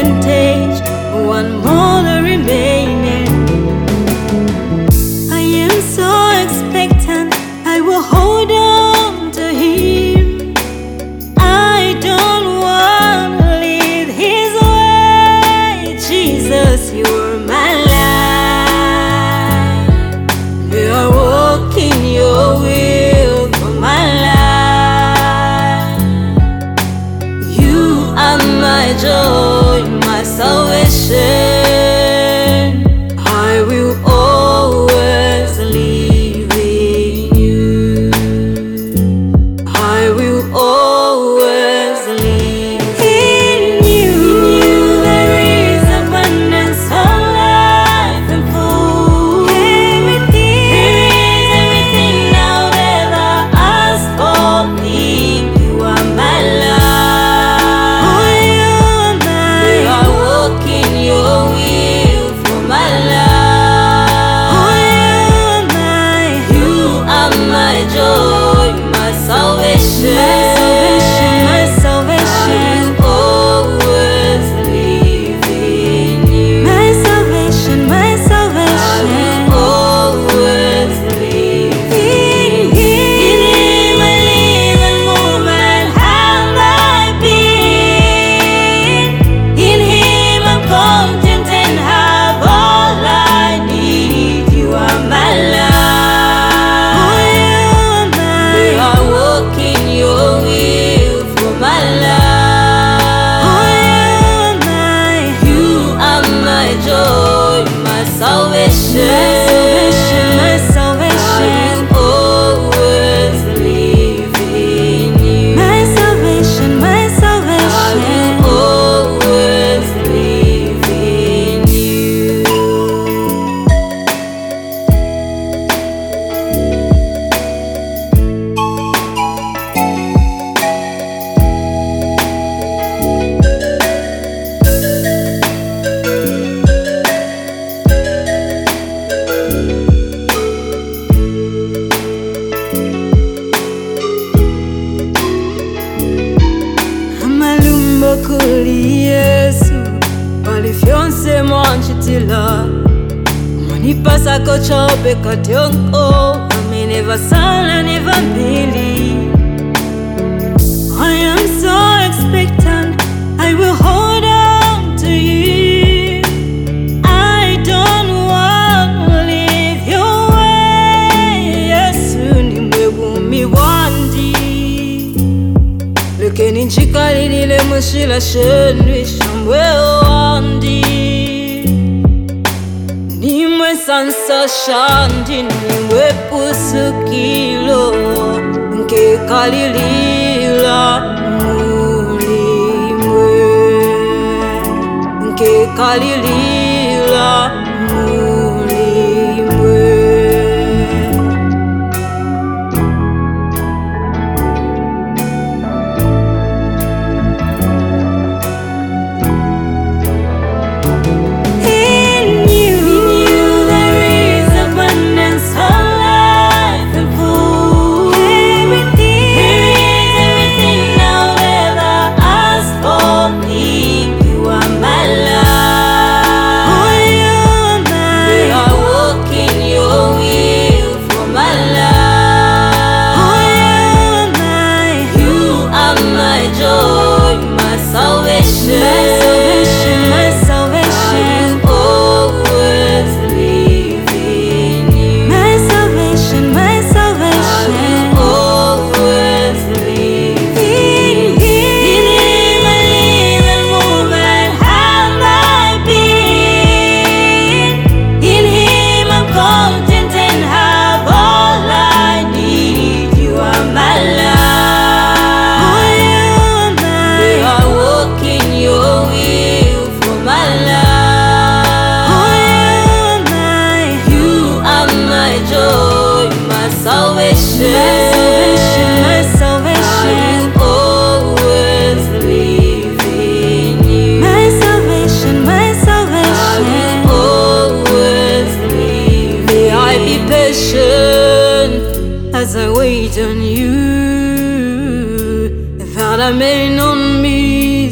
percentage, one more remaining. I am so expectant, I will hold on to Him. I don't want to leave His way. Jesus, you are my life. May I walk in your will for my life. You are my joy, my salvation. I will always live in you. I will always live in you. In you there is abundance of life and food. There is everything I'll ever ask for. You are my life. Oh, you are my. May I walk in your will for my life. Oh, you are my joy, my salvation. My salvation. I will always live in you. My salvation, my salvation. I will always live in Him. In Him I live and move and have my being. In Him I'm content and have all I need. You are my life. Oh, you are my. May I walk in your will for my life. Oh, you are my joy, my salvation. My salvation. I will always live in you. My salvation, my salvation. I will always live in you. Amalumbo kuli Yesu, walifyonse mwanchitila. Mwanipasa kochope katyonko, ameneva sana neva mbili. I am so expectant, I will hold on to you. I don't want to leave your way. Yesu ni mwegumi wandi. Lekeni nchikalilile mushila shenwi shambwe wandi. Nimwe sansa shandi, nimwe pusukilo. Nke kalilila mulimwe. Nke kalilila mulimwe. In you there is abundance of life and food. There is everything I'll ever ask for. You are my life. Oh, you are my. May I walk in your will for my life. Oh, you are my joy, my salvation. My salvation. I will always live in you. My salvation, my salvation. I will always live in Him. In Him I live and move and have my being. In Him I'm content and have all I need. You are my life. Oh, you are my. May I walk in your will for my life. Oh, you are my joy, my salvation. My salvation. I will always live in you. My salvation, my salvation. I will always live. May I be patient as I wait on you, that I may not miss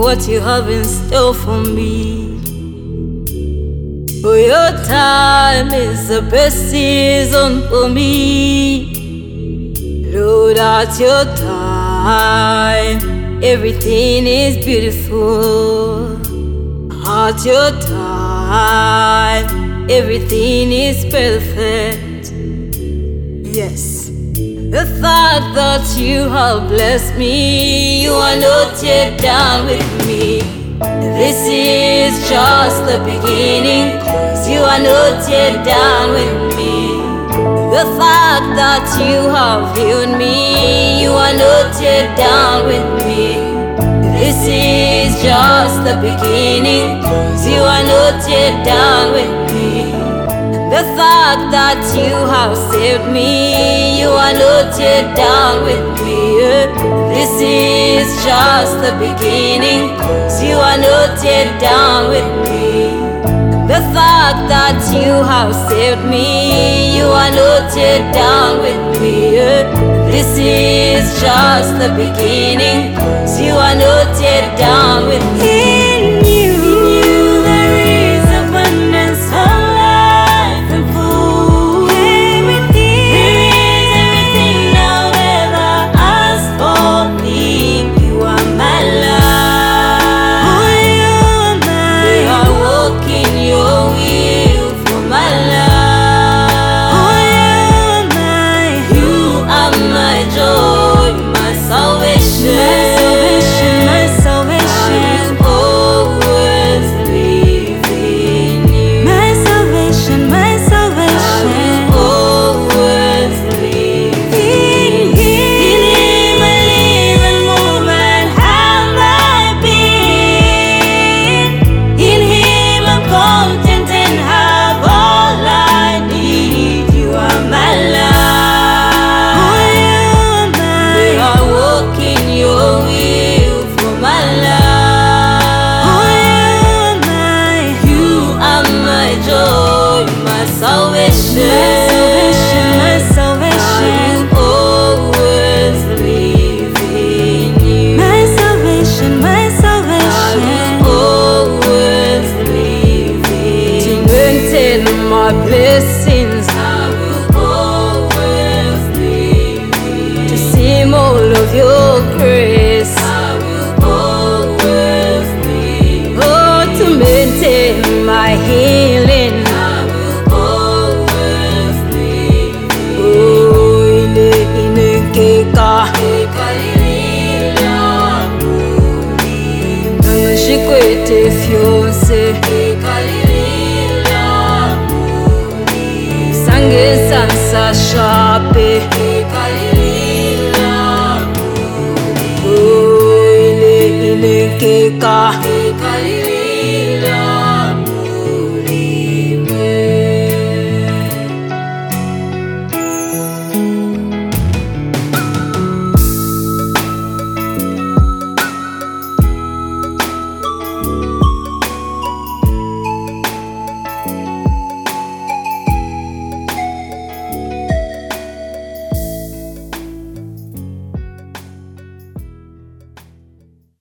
what you have in store for me. For your time is the best season for me. Lord, at your time, everything is beautiful. At your time, everything is perfect. Yes. The fact that you have blessed me, you are not yet done with me. This is just the beginning, 'cause you are not yet done with me. The fact that you have healed me, you are not yet done with me. This is just the beginning, 'cause you are not yet done with me. The fact that you have saved me, you are not yet done with me. This is just the beginning, 'cause you are not yet done with me. The fact that you have saved me, you are not yet done with me. This is just the beginning, 'cause you are not yet done with me.